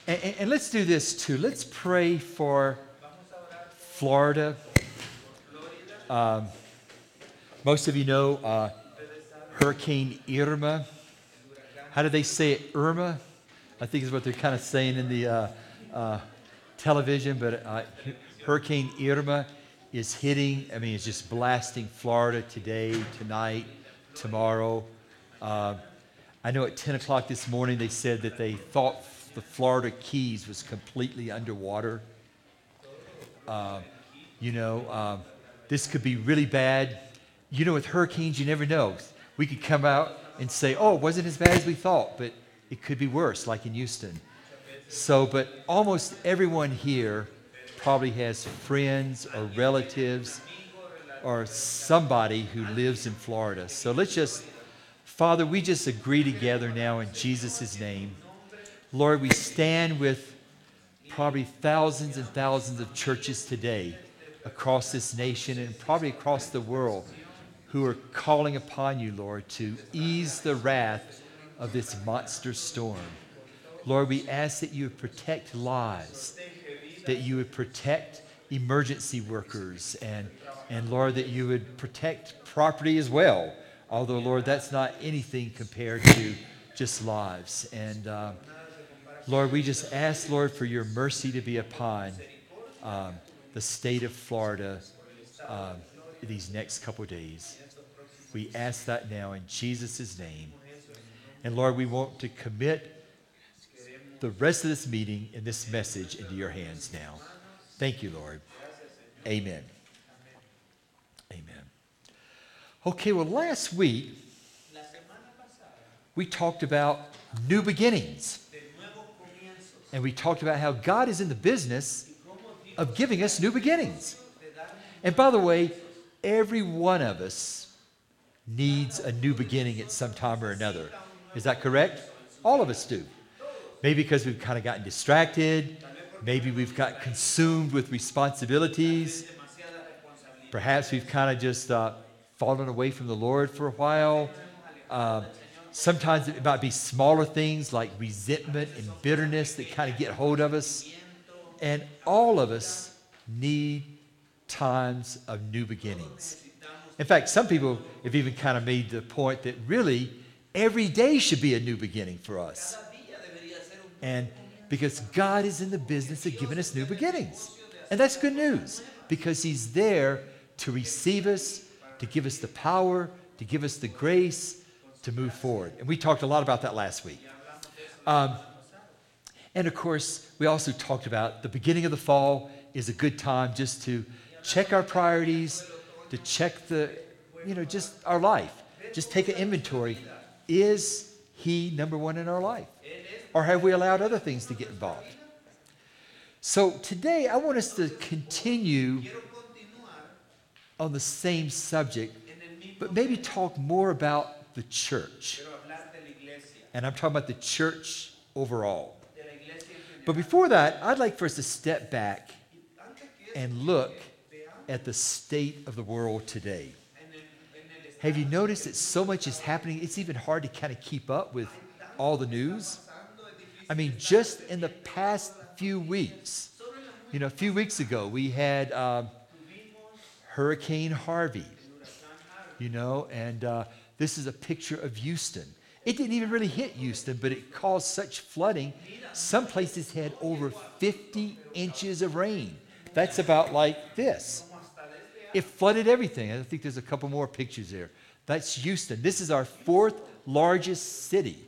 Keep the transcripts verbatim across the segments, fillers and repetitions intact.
And, and, and let's do this too. Let's pray for Florida. Um, most of you know uh, Hurricane Irma. How do they say it? Irma? I think is what they're kind of saying in the uh, uh, television. But uh, Hurricane Irma is hitting, I mean, it's just blasting Florida today, tonight, tomorrow. Uh, I know at ten o'clock this morning they said that they thought the Florida Keys was completely underwater. Uh, you know, um, this could be really bad. You know, with hurricanes, you never know. We could come out and say, oh, it wasn't as bad as we thought, but it could be worse, like in Houston. So, but almost everyone here probably has friends or relatives or somebody who lives in Florida. So let's just, Father, we just agree together now in Jesus' name. Lord, we stand with probably thousands and thousands of churches today across this nation and probably across the world who are calling upon you, Lord, to ease the wrath of this monster storm. Lord, we ask that you would protect lives, that you would protect emergency workers, and, and Lord, that you would protect property as well. Although, Lord, that's not anything compared to just lives. And uh, Lord, we just ask, Lord, for your mercy to be upon um, the state of Florida uh, these next couple of days. We ask that now in Jesus' name. And Lord, we want to commit the rest of this meeting and this message into your hands now. Thank you, Lord. Amen. Amen. Okay, well, last week, we talked about new beginnings. And we talked about how God is in the business of giving us new beginnings. And by the way, every one of us needs a new beginning at some time or another. Is that correct? All of us do. Maybe because we've kind of gotten distracted. Maybe we've got consumed with responsibilities. Perhaps we've kind of just uh, fallen away from the Lord for a while. Uh, sometimes it might be smaller things like resentment and bitterness that kind of get hold of us. And all of us need times of new beginnings. In fact, some people have even kind of made the point that really every day should be a new beginning for us. And because God is in the business of giving us new beginnings. And that's good news because he's there to receive us, to give us the power, to give us the grace to move forward. And we talked a lot about that last week. Um, and of course, we also talked about the beginning of the fall is a good time just to check our priorities, to check the, you know, just our life. Just take an inventory. Is he number one in our life? Or have we allowed other things to get involved? So today I want us to continue on the same subject, but maybe talk more about the church. And I'm talking about the church overall. But before that, I'd like for us to step back and look at the state of the world today. Have you noticed that so much is happening? It's even hard to kind of keep up with all the news. I mean, just in the past few weeks, you know, a few weeks ago, we had um, Hurricane Harvey, you know, and uh, this is a picture of Houston. It didn't even really hit Houston, but it caused such flooding. Some places had over fifty inches of rain. That's about like this. It flooded everything. I think there's a couple more pictures there. That's Houston. This is our fourth largest city.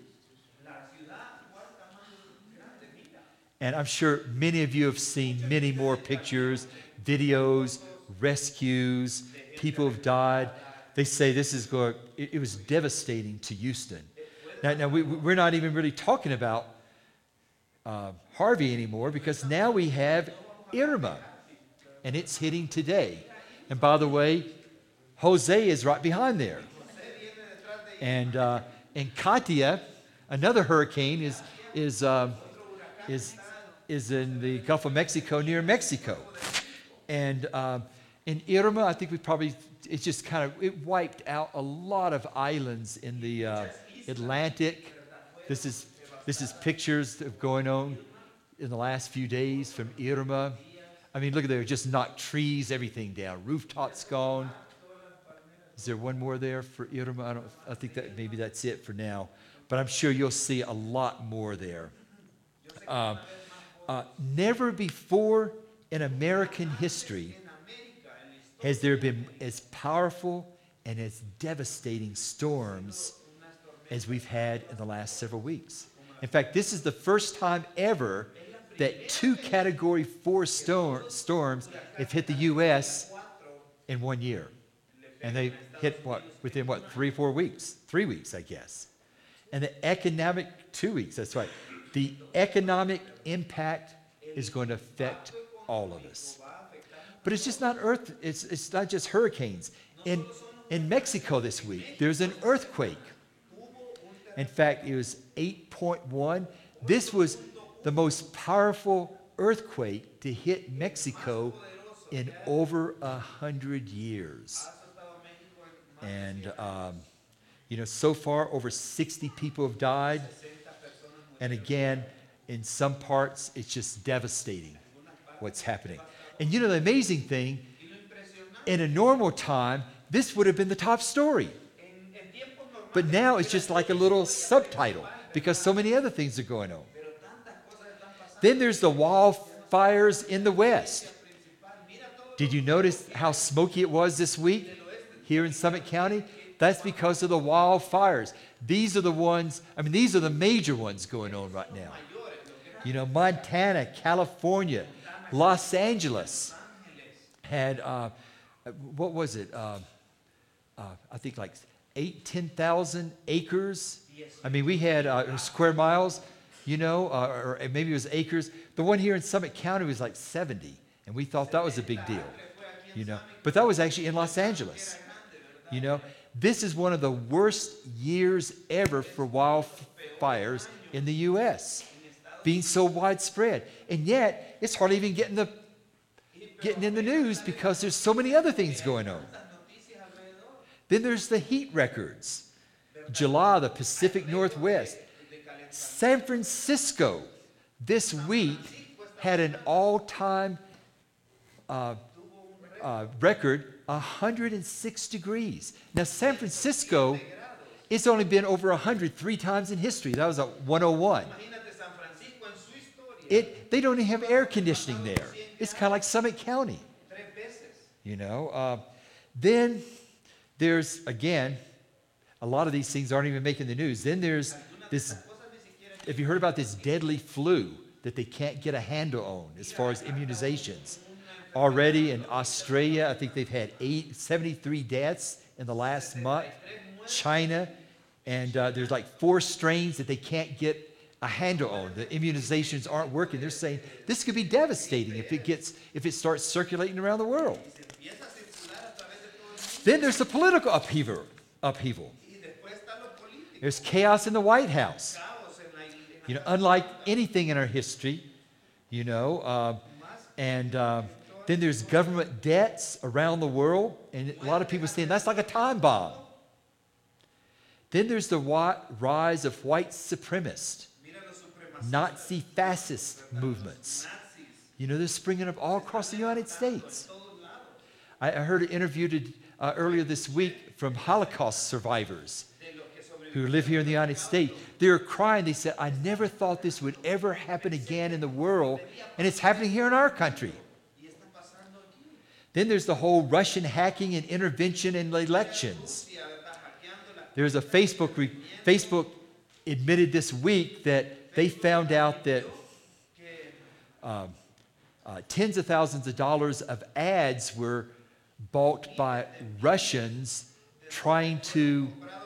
And I'm sure many of you have seen many more pictures, videos, rescues. People have died. They say this is going, it, it was devastating to Houston. Now, now we, we're not even really talking about uh, Harvey anymore because now we have Irma, and it's hitting today. And by the way, Jose is right behind there. And uh, and Katia, another hurricane, is is um, is is in the Gulf of Mexico near Mexico. And um, in Irma, I think we probably it just kind of it wiped out a lot of islands in the uh, Atlantic. This is this is pictures of going on in the last few days from Irma. I mean, look at there, just knocked trees, everything down. Rooftops gone. Is there one more there for Irma? I don't. I think that maybe that's it for now. But I'm sure you'll see a lot more there. Um, uh, never before in American history has there been as powerful and as devastating storms as we've had in the last several weeks. In fact, this is the first time ever that two Category four storm, storms have hit the U S in one year. And they hit, what, within, what, three, four weeks? Three weeks, I guess. And the economic, two weeks, that's right. The economic impact is going to affect all of us. But it's just not earth, it's, it's not just hurricanes. In, in Mexico this week, there's an earthquake. In fact, it was eight point one. This was the most powerful earthquake to hit Mexico in over a hundred years. And, um, you know, so far, over sixty people have died. And again, in some parts, it's just devastating what's happening. And you know, the amazing thing, in a normal time, this would have been the top story. But now it's just like a little subtitle because so many other things are going on. Then there's the wildfires in the West. Did you notice how smoky it was this week here in Summit County? That's because of the wildfires. These are the ones, I mean, these are the major ones going on right now. You know, Montana, California, Los Angeles had, uh, what was it? Uh, uh, I think like eight, ten thousand acres. I mean, we had uh, square miles, you know, uh, or maybe it was acres. The one here in Summit County was like seventy, and we thought that was a big deal, you know. But that was actually in Los Angeles, you know. This is one of the worst years ever for wildfires in the U S, being so widespread. And yet, it's hardly even getting the getting in the news because there's so many other things going on. Then there's the heat records. July, the Pacific Northwest. San Francisco this week had an all-time uh, uh, record, one hundred six degrees. Now, San Francisco, it's only been over one hundred three times in history. That was a one oh one. It, they don't even have air conditioning there. It's kind of like Summit County. You know. Uh, then there's, again, a lot of these things aren't even making the news. Then there's this, have you heard about this deadly flu that they can't get a handle on as far as immunizations? Already in Australia, I think they've had eight, seventy-three deaths in the last month. China, and uh, there's like four strains that they can't get a handle on. The immunizations aren't working. They're saying this could be devastating if it gets, if it starts circulating around the world. Then there's the political upheaval. upheaval. There's chaos in the White House. You know, unlike anything in our history, you know, uh, and uh, then there's government debts around the world, and a lot of people saying that's like a time bomb. Then there's the rise of white supremacist, Nazi fascist movements. You know, they're springing up all across the United States. I, I heard an interview to, uh, earlier this week from Holocaust survivors who live here in the United States. They were crying. They said, I never thought this would ever happen again in the world, and it's happening here in our country. Then there's the whole Russian hacking and intervention in elections. There's a Facebook, re- Facebook admitted this week that they found out that um, uh, tens of thousands of dollars of ads were bought by Russians trying to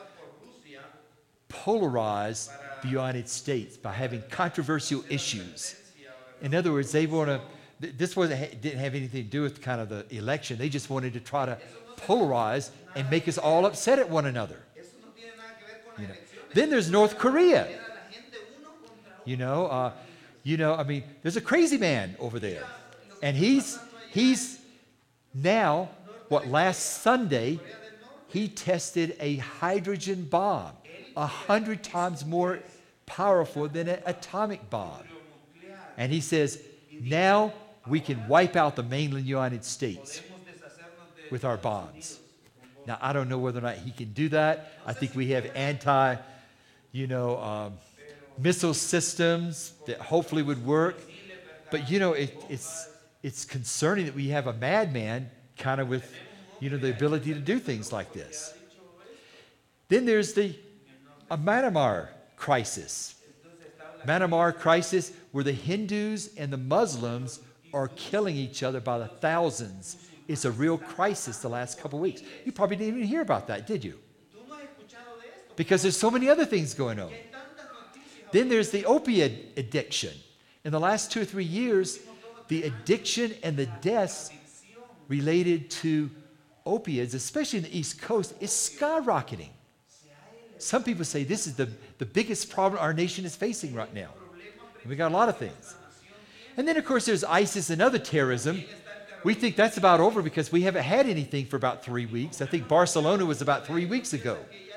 polarize the United States by having controversial issues. In other words, they want to, this wasn't, didn't have anything to do with kind of the election. They just wanted to try to polarize and make us all upset at one another. You know. Then there's North Korea. You know, uh, you know, I mean, there's a crazy man over there. And he's, he's now, what, last Sunday, he tested a hydrogen bomb, a hundred times more powerful than an atomic bomb. And he says, now we can wipe out the mainland United States with our bombs. Now, I don't know whether or not he can do that. I think we have anti, you know, um, missile systems that hopefully would work. But, you know, it, it's, it's concerning that we have a madman kind of with, you know, the ability to do things like this. Then there's the a Myanmar crisis. Myanmar crisis where the Hindus and the Muslims are killing each other by the thousands. It's a real crisis the last couple of weeks. You probably didn't even hear about that, did you? Because there's so many other things going on. Then there's the opiate addiction. In the last two or three years, the addiction and the deaths related to opiates, especially in the East Coast, is skyrocketing. Some people say this is the, the biggest problem our nation is facing right now. And we got a lot of things. And then, of course, there's ISIS and other terrorism. We think that's about over because we haven't had anything for about three weeks. I think Barcelona was about three weeks ago.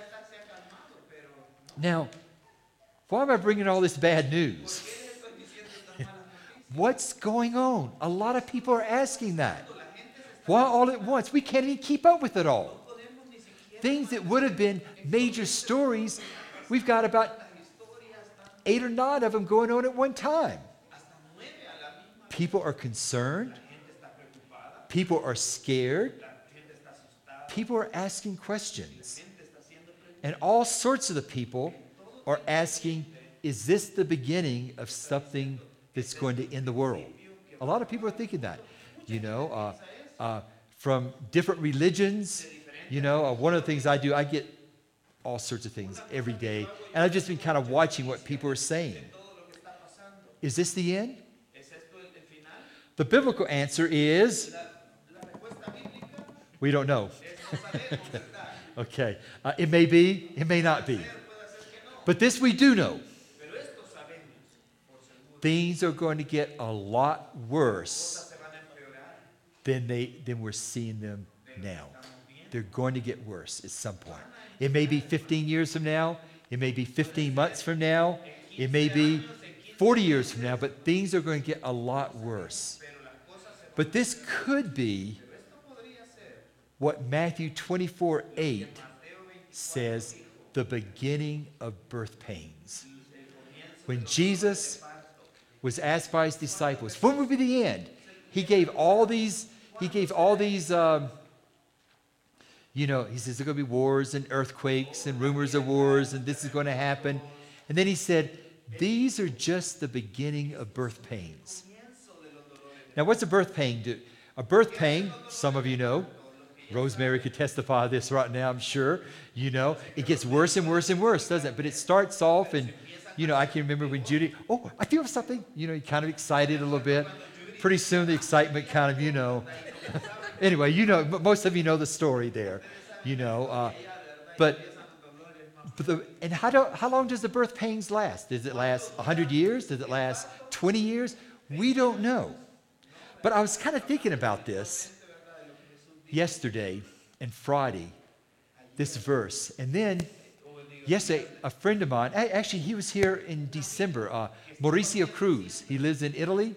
Now, why am I bringing all this bad news? What's going on? A lot of people are asking that. Why all at once? We can't even keep up with it all. Things that would have been major stories, we've got about eight or nine of them going on at one time. People are concerned. People are scared. People are asking questions. And all sorts of the people are asking, is this the beginning of something that's going to end the world? A lot of people are thinking that. You know, uh, uh, from different religions, you know, uh, one of the things I do, I get all sorts of things every day. And I've just been kind of watching what people are saying. Is this the end? The biblical answer is, we don't know. Okay. Uh, it may be, it may not be. But this we do know. Things are going to get a lot worse than, they, than we're seeing them now. They're going to get worse at some point. It may be fifteen years from now. It may be fifteen months from now. It may be forty years from now. But things are going to get a lot worse. But this could be what Matthew twenty-four eight says, the beginning of birth pains. When Jesus was asked by his disciples, what would be the end? He gave all these, he gave all these, um, you know, he says there are going to be wars and earthquakes and rumors of wars and this is going to happen. And then he said, these are just the beginning of birth pains. Now, what's a birth pain do? A birth pain, some of you know, Rosemary could testify to this right now, I'm sure. You know, it gets worse and worse and worse, doesn't it? But it starts off and, you know, I can remember when Judy, oh, I feel something. You know, you kind of excited a little bit. Pretty soon the excitement kind of, you know. Anyway, you know, most of you know the story there, you know. Uh, but, but the, and how, do, how long does the birth pains last? Does it last one hundred years? Does it last twenty years? We don't know. But I was kind of thinking about this yesterday and Friday, this verse. And then yesterday, a friend of mine, actually he was here in December, uh, Mauricio Cruz, he lives in Italy.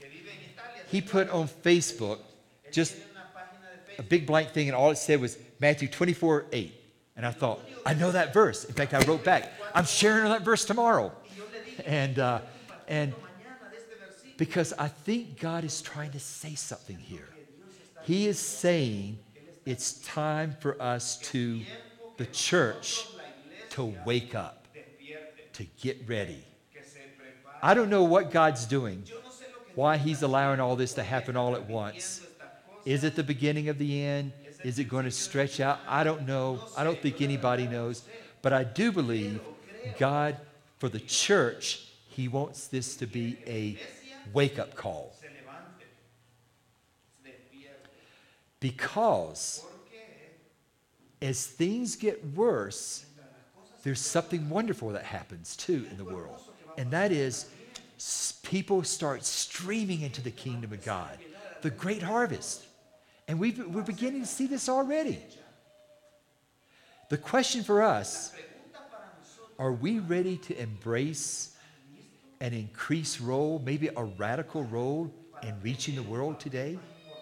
He put on Facebook just a big blank thing and all it said was Matthew twenty-four eight. And I thought, I know that verse. In fact, I wrote back, I'm sharing that verse tomorrow. And, uh, and because I think God is trying to say something here. He is saying it's time for us to, the church, to wake up, to get ready. I don't know what God's doing, why he's allowing all this to happen all at once. Is it the beginning of the end? Is it going to stretch out? I don't know. I don't think anybody knows. But I do believe God, for the church, he wants this to be a wake-up call. Because as things get worse, there's something wonderful that happens too in the world. And that is people start streaming into the kingdom of God. The great harvest. And we've, we're beginning to see this already. The question for us, are we ready to embrace an increased role, maybe a radical role in reaching the world today?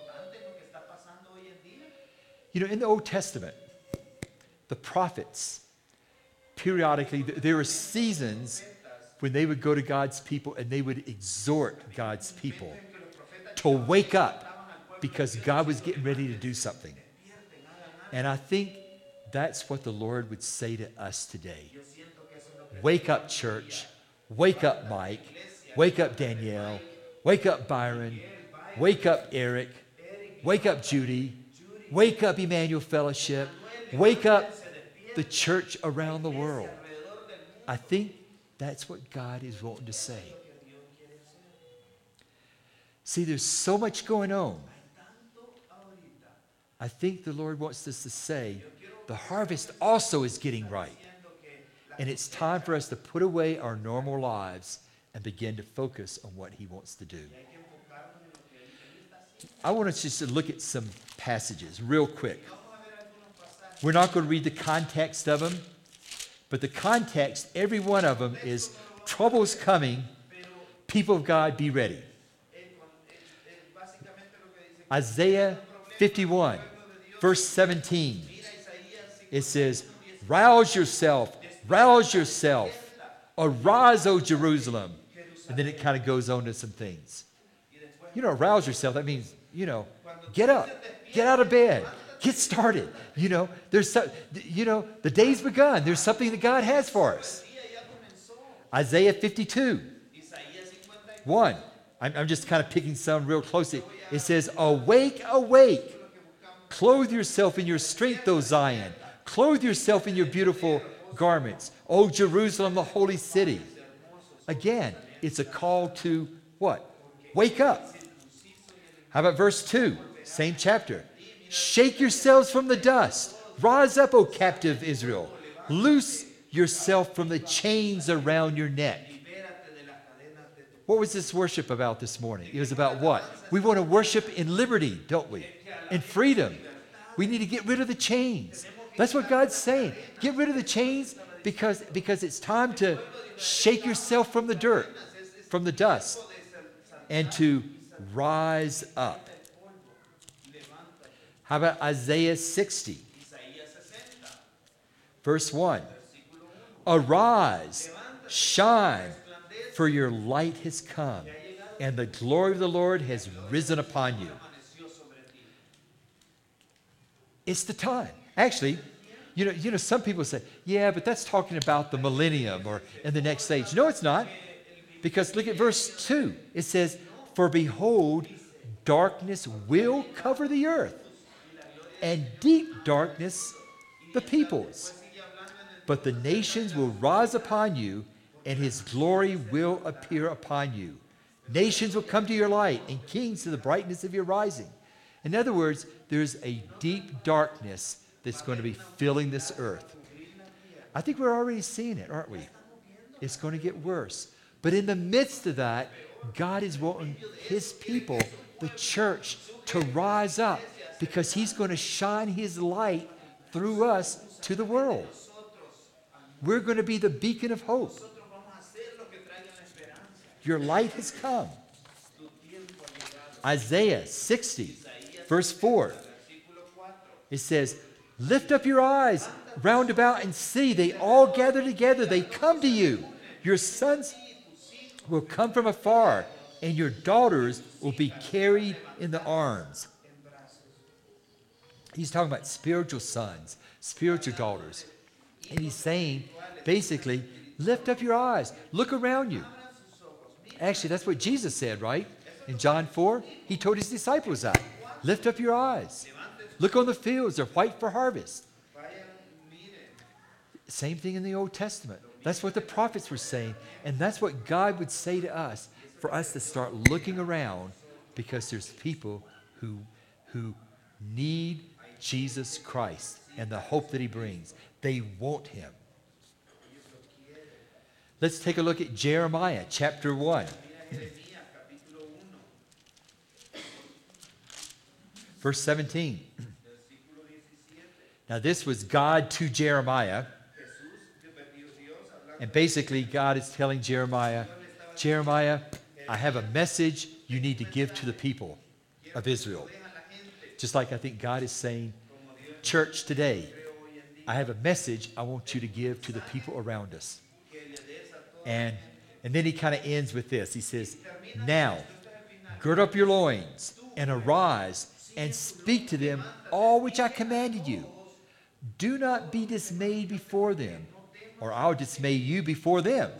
You know, in the Old Testament, the prophets, periodically, there were seasons when they would go to God's people and they would exhort God's people to wake up because God was getting ready to do something. And I think that's what the Lord would say to us today. Wake up, church. Wake up, Mike. Wake up, Danielle. Wake up, Byron. Wake up, Eric. Wake up, Judy. Wake up, Emmanuel Fellowship. Wake up, the church around the world. I think that's what God is wanting to say. See, there's so much going on. I think the Lord wants us to say, the harvest also is getting ripe. And it's time for us to put away our normal lives and begin to focus on what he wants to do. I want us just to look at some passages real quick. We're not going to read the context of them, but the context, every one of them is trouble's coming, people of God, be ready. Isaiah fifty-one, verse seventeen, it says, rouse yourself, rouse yourself, arise, O Jerusalem. And then it kind of goes on to some things. You know, rouse yourself, that means, you know, get up, get out of bed, get started. You know, there's so, you know, the day's begun. There's something that God has for us. Isaiah fifty-two, one. I'm, I'm just kind of picking some real closely. It says, awake, awake. Clothe yourself in your strength, O Zion. Clothe yourself in your beautiful garments. O Jerusalem, the holy city. Again, it's a call to what? Wake up. How about verse two? Same chapter. Shake yourselves from the dust. Rise up, O captive Israel. Loose yourself from the chains around your neck. What was this worship about this morning? It was about what? We want to worship in liberty, don't we? In freedom. We need to get rid of the chains. That's what God's saying. Get rid of the chains because, because it's time to shake yourself from the dirt, from the dust, and to rise up. How about Isaiah sixty? Verse one. Arise, shine, for your light has come, and the glory of the Lord has risen upon you. It's the time. Actually, you know, you know, some people say, yeah, but that's talking about the millennium or in the next age. No, it's not. Because look at verse two. It says, for behold, darkness will cover the earth, and deep darkness the peoples. But the nations will rise upon you, and his glory will appear upon you. Nations will come to your light, and kings to the brightness of your rising. In other words, there's a deep darkness that's going to be filling this earth. I think we're already seeing it, aren't we? It's going to get worse. But in the midst of that, God is wanting his people, the church, to rise up because he's going to shine his light through us to the world. We're going to be the beacon of hope. Your light has come. Isaiah sixty, verse four. It says, lift up your eyes round about and see. They all gather together. They come to you. Your sons will come from afar, and your daughters will be carried in the arms. He's talking about spiritual sons, spiritual daughters. And he's saying, basically, lift up your eyes. Look around you. Actually, that's what Jesus said, right? In John four, he told his disciples that. Lift up your eyes. Look on the fields. They're white for harvest. Same thing in the Old Testament. That's what the prophets were saying. And that's what God would say to us, for us to start looking around, because there's people who, who need Jesus Christ and the hope that he brings. They want him. Let's take a look at Jeremiah chapter one. Verse seventeen. Now this was God to Jeremiah. And basically God is telling Jeremiah, Jeremiah, I have a message you need to give to the people of Israel. Just like I think God is saying, church today, I have a message I want you to give to the people around us. And, and then he kind of ends with this. He says, now, gird up your loins and arise and speak to them all which I commanded you. Do not be dismayed before them, or I'll dismay you before them.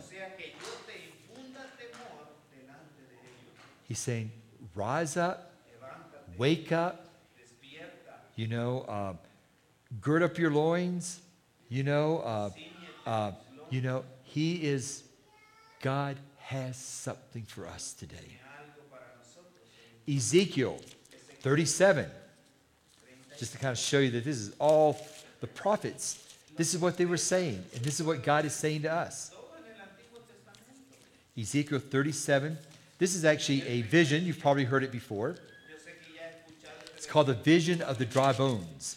He's saying, rise up, wake up, you know, uh, gird up your loins, you know, uh, uh, you know, he is, God has something for us today. Ezekiel thirty-seven, just to kind of show you that this is all the prophets. This is what they were saying, and this is what God is saying to us. Ezekiel thirty-seven. This is actually a vision. You've probably heard it before. It's called the vision of the dry bones.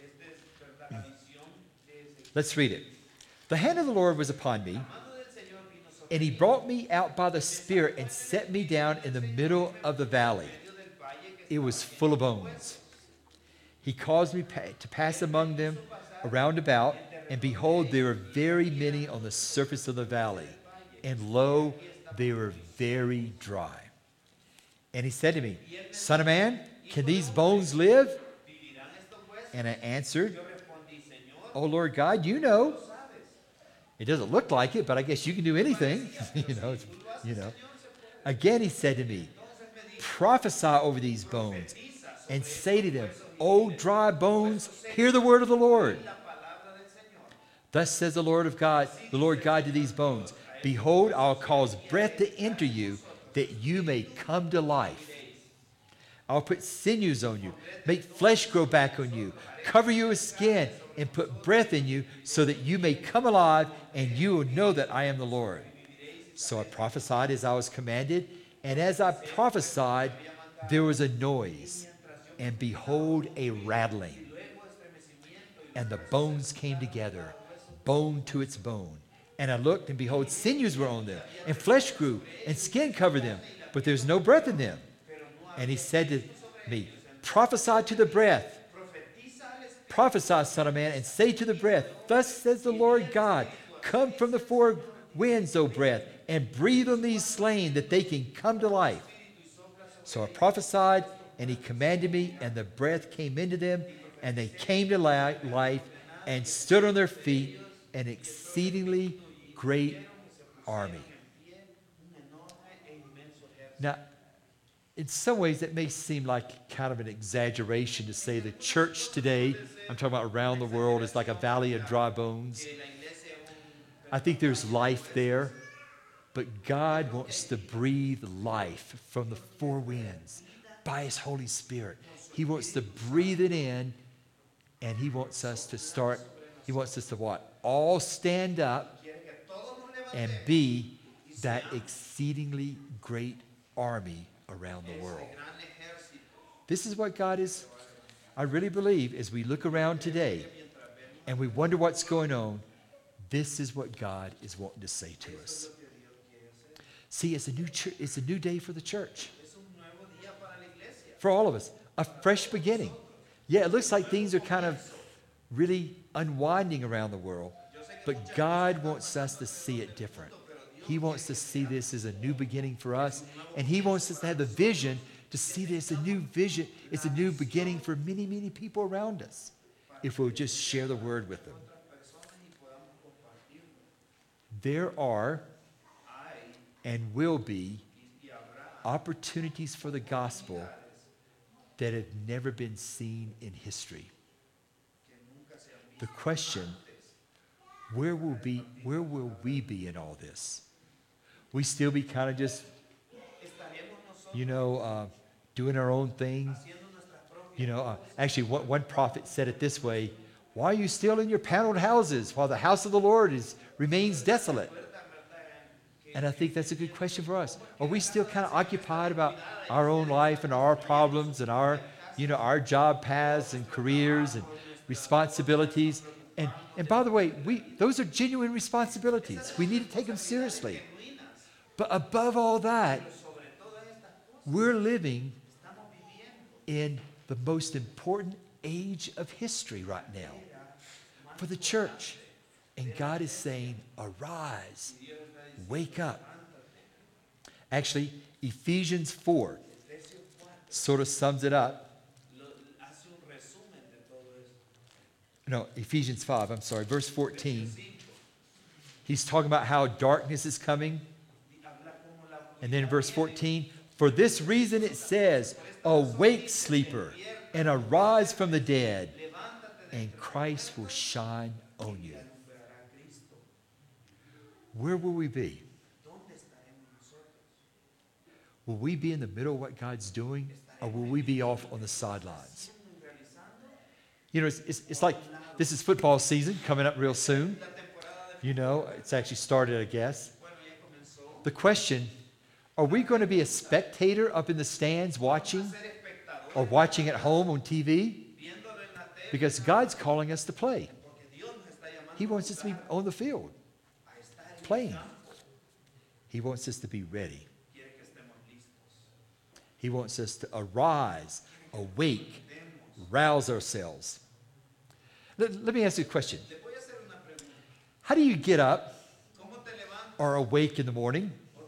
Let's read it. The hand of the Lord was upon me, and he brought me out by the Spirit and set me down in the middle of the valley. It was full of bones. He caused me to pass among them around about, and behold, there were very many on the surface of the valley, and lo, they were very dry. And he said to me, Son of man, can these bones live? And I answered, O Lord God, you know. It doesn't look like it, but I guess you can do anything. you know, it's, you know. Again he said to me, prophesy over these bones and say to them, O dry bones, hear the word of the Lord. Thus says the Lord of God, the Lord God to these bones, behold, I'll cause breath to enter you, that you may come to life. I'll put sinews on you, make flesh grow back on you, cover you with skin, and put breath in you, so that you may come alive, and you will know that I am the Lord. So I prophesied as I was commanded, and as I prophesied, there was a noise, and behold, a rattling. And the bones came together, bone to its bone. And I looked, and behold, sinews were on them, and flesh grew, and skin covered them, but there's no breath in them. And he said to me, prophesy to the breath. Prophesy, Son of Man, and say to the breath, thus says the Lord God, come from the four winds, O breath, and breathe on these slain, that they can come to life. So I prophesied, and he commanded me, and the breath came into them, and they came to life, and stood on their feet, an exceedingly great army. Now, in some ways, it may seem like kind of an exaggeration to say the church today, I'm talking about around the world, is like a valley of dry bones. I think there's life there, but God wants to breathe life from the four winds by his Holy Spirit. He wants to breathe it in, and he wants us to start, he wants us to what? All stand up and be that exceedingly great army around the world. This is what God is, I really believe, as we look around today and we wonder what's going on, this is what God is wanting to say to us. See, it's a new ch- it's a new day for the church. For all of us, a fresh beginning. Yeah, it looks like things are kind of really unwinding around the world, but God wants us to see it different. He wants to see this as a new beginning for us, and he wants us to have the vision to see this as a new vision. It's a new beginning for many, many people around us if we'll just share the word with them. There are and will be opportunities for the gospel that have never been seen in history. The question, where will be, where will we be in all this? We still be kind of just, you know, uh, doing our own thing. You know, uh, actually, one, one prophet said it this way: why are you still in your paneled houses while the house of the Lord is remains desolate? And I think that's a good question for us. Are we still kind of occupied about our own life and our problems and our, you know, our job paths and careers and responsibilities? And, and by the way, we, those are genuine responsibilities. We need to take them seriously. But above all that, we're living in the most important age of history right now for the church. And God is saying, arise, wake up. Actually, Ephesians four sort of sums it up. No, Ephesians five, I'm sorry, verse fourteen. He's talking about how darkness is coming. And then verse fourteen, for this reason it says, awake, sleeper, and arise from the dead, and Christ will shine on you. Where will we be? Will we be in the middle of what God's doing, or will we be off on the sidelines? You know, it's, it's, it's like this is football season coming up real soon. You know, it's actually started, I guess. The question, are we going to be a spectator up in the stands watching, or watching at home on T V? Because God's calling us to play. He wants us to be on the field, playing. He wants us to be ready. He wants us to arise, awake, rouse ourselves. Let, let me ask you a question. How do you get up or awake in the morning?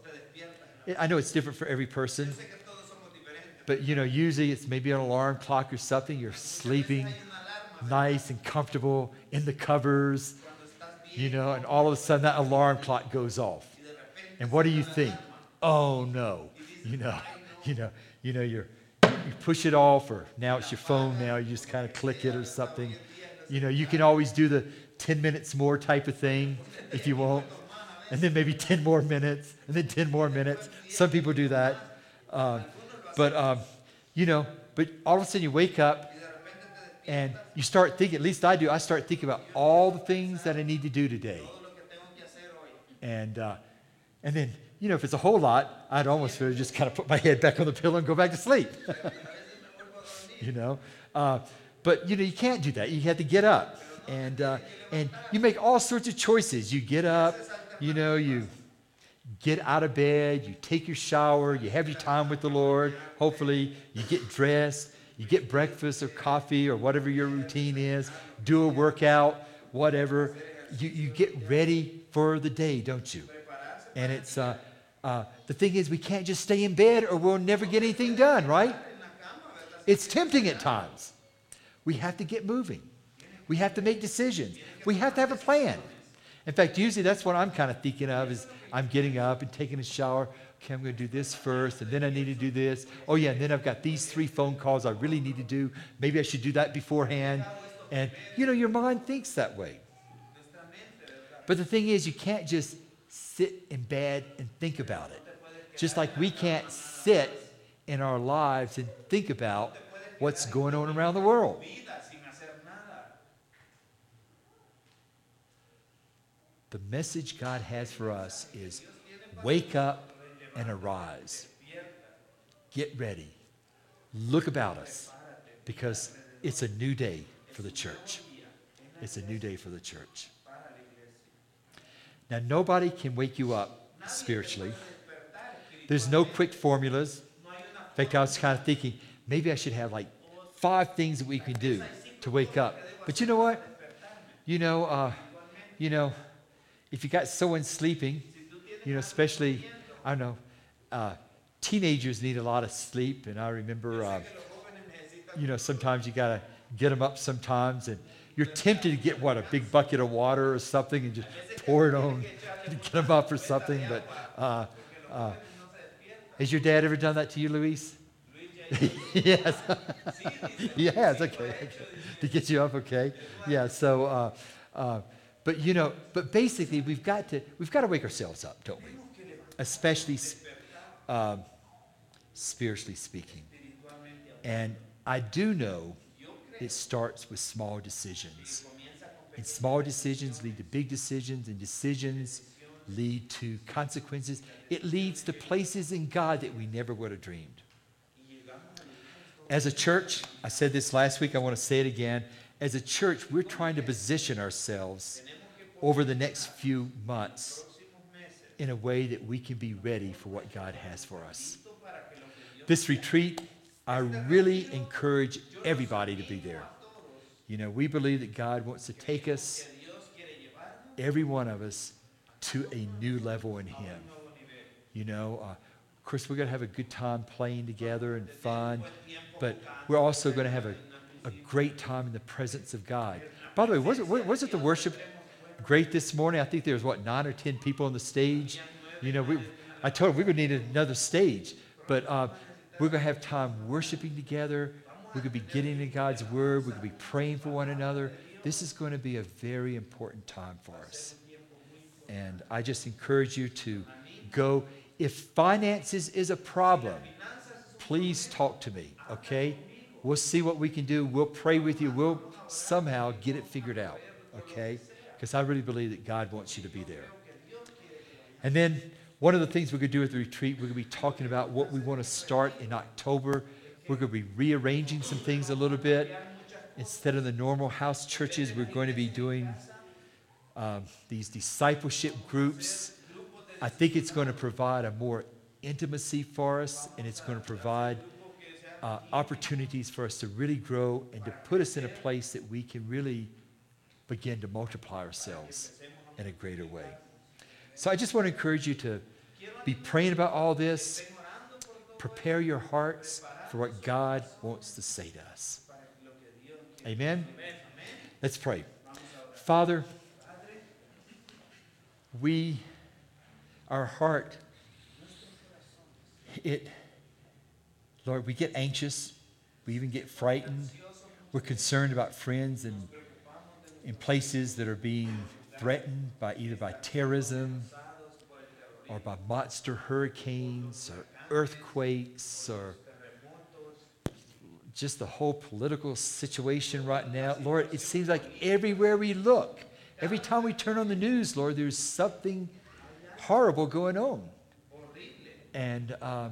I know it's different for every person, but you know, usually it's maybe an alarm clock or something. You're sleeping nice and comfortable in the covers, you know, and all of a sudden that alarm clock goes off. And what do you think? Oh no, you know, you know, you know, you're, you push it off, or now it's your phone now, you just kind of click it or something. You know, you can always do the ten minutes more type of thing if you want. And then maybe ten more minutes, and then ten more minutes. Some people do that. Uh, but, um, you know, but all of a sudden you wake up and you start thinking, at least I do, I start thinking about all the things that I need to do today. And, uh, and then, you know, if it's a whole lot, I'd almost feel just kind of put my head back on the pillow and go back to sleep. You know? Uh, but, you know, you can't do that. You have to get up. And, uh, and you make all sorts of choices. You get up. You know, you get out of bed, you take your shower, you have your time with the Lord, hopefully, you get dressed, you get breakfast or coffee or whatever your routine is, do a workout, whatever. You, you get ready for the day, don't you? And it's, uh, uh, the thing is, we can't just stay in bed or we'll never get anything done, right? It's tempting at times. We have to get moving. We have to make decisions. We have to have a plan. In fact, usually that's what I'm kind of thinking of is I'm getting up and taking a shower. Okay, I'm going to do this first, and then I need to do this. Oh, yeah, and then I've got these three phone calls I really need to do. Maybe I should do that beforehand. And, you know, your mind thinks that way. But the thing is, you can't just sit in bed and think about it. Just like we can't sit in our lives and think about what's going on around the world. The message God has for us is wake up and arise. Get ready. Look about us, because it's a new day for the church. It's a new day for the church. Now, nobody can wake you up spiritually. There's no quick formulas. In fact, I was kind of thinking, maybe I should have like five things that we can do to wake up. But you know what? You know, uh, you know, if you got someone sleeping, you know, especially, I don't know, uh, teenagers need a lot of sleep. And I remember, uh, you know, sometimes you got to get them up sometimes. And you're tempted to get, what, a big bucket of water or something and just pour it on to get them up or something. But uh, uh, has your dad ever done that to you, Luis? Yes. Yes, okay, okay. To get you up, okay. Yeah, so... Uh, uh, But you know, but basically, we've got to we've got to wake ourselves up, don't we? Especially um, spiritually speaking. And I do know it starts with small decisions. And small decisions lead to big decisions, and decisions lead to consequences. It leads to places in God that we never would have dreamed. As a church, I said this last week, I want to say it again. As a church, we're trying to position ourselves over the next few months in a way that we can be ready for what God has for us. This retreat, I really encourage everybody to be there. You know, we believe that God wants to take us, every one of us, to a new level in Him. You know, uh, of course, we're going to have a good time playing together and fun, but we're also going to have a, a great time in the presence of God. By the way, was it, was it the worship great this morning? I think there was, what, nine or ten people on the stage? You know, we, I told them we're going to need another stage, but uh, we're going to have time worshiping together. We're going to be getting into God's Word. We're going to be praying for one another. This is going to be a very important time for us. And I just encourage you to go. If finances is a problem, please talk to me, okay? We'll see what we can do. We'll pray with you. We'll somehow get it figured out, okay? Because I really believe that God wants you to be there. And then one of the things we're going to do at the retreat, we're going to be talking about what we want to start in October. We're going to be rearranging some things a little bit. Instead of the normal house churches, we're going to be doing um, these discipleship groups. I think it's going to provide a more intimacy for us, and it's going to provide uh, opportunities for us to really grow and to put us in a place that we can really begin to multiply ourselves in a greater way. So I just want to encourage you to be praying about all this. Prepare your hearts for what God wants to say to us. Amen? Let's pray. Father, we, our heart, it, Lord, we get anxious. We even get frightened. We're concerned about friends and in places that are being threatened by either by terrorism or by monster hurricanes or earthquakes or just the whole political situation right now. Lord, it seems like everywhere we look, every time we turn on the news, Lord, there's something horrible going on. And, um,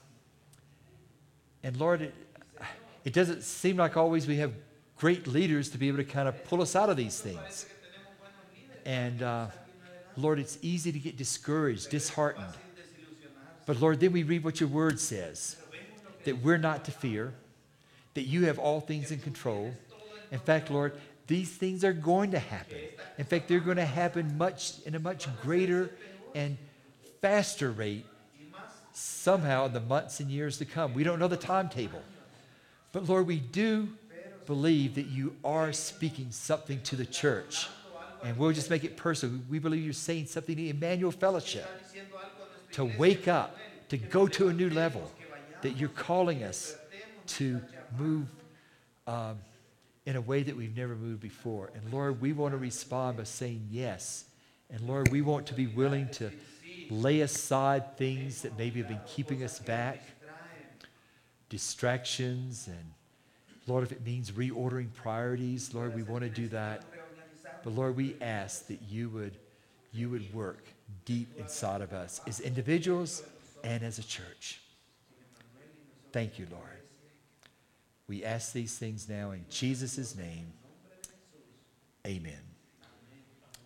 and Lord, it, it doesn't seem like always we have great leaders to be able to kind of pull us out of these things. And uh, Lord, it's easy to get discouraged, disheartened. But Lord, then we read what your word says, that we're not to fear, that you have all things in control. In fact, Lord, these things are going to happen. In fact, they're going to happen much in a much greater and faster rate somehow in the months and years to come. We don't know the timetable. But Lord, we do believe that you are speaking something to the church. And we'll just make it personal. We believe you're saying something to Emmanuel Fellowship to wake up, to go to a new level, that you're calling us to move um, in a way that we've never moved before. And Lord, we want to respond by saying yes. And Lord, we want to be willing to lay aside things that maybe have been keeping us back, distractions, and Lord, if it means reordering priorities, Lord, we want to do that. But Lord, we ask that you would, you would work deep inside of us as individuals and as a church. Thank you, Lord. We ask these things now in Jesus' name. Amen.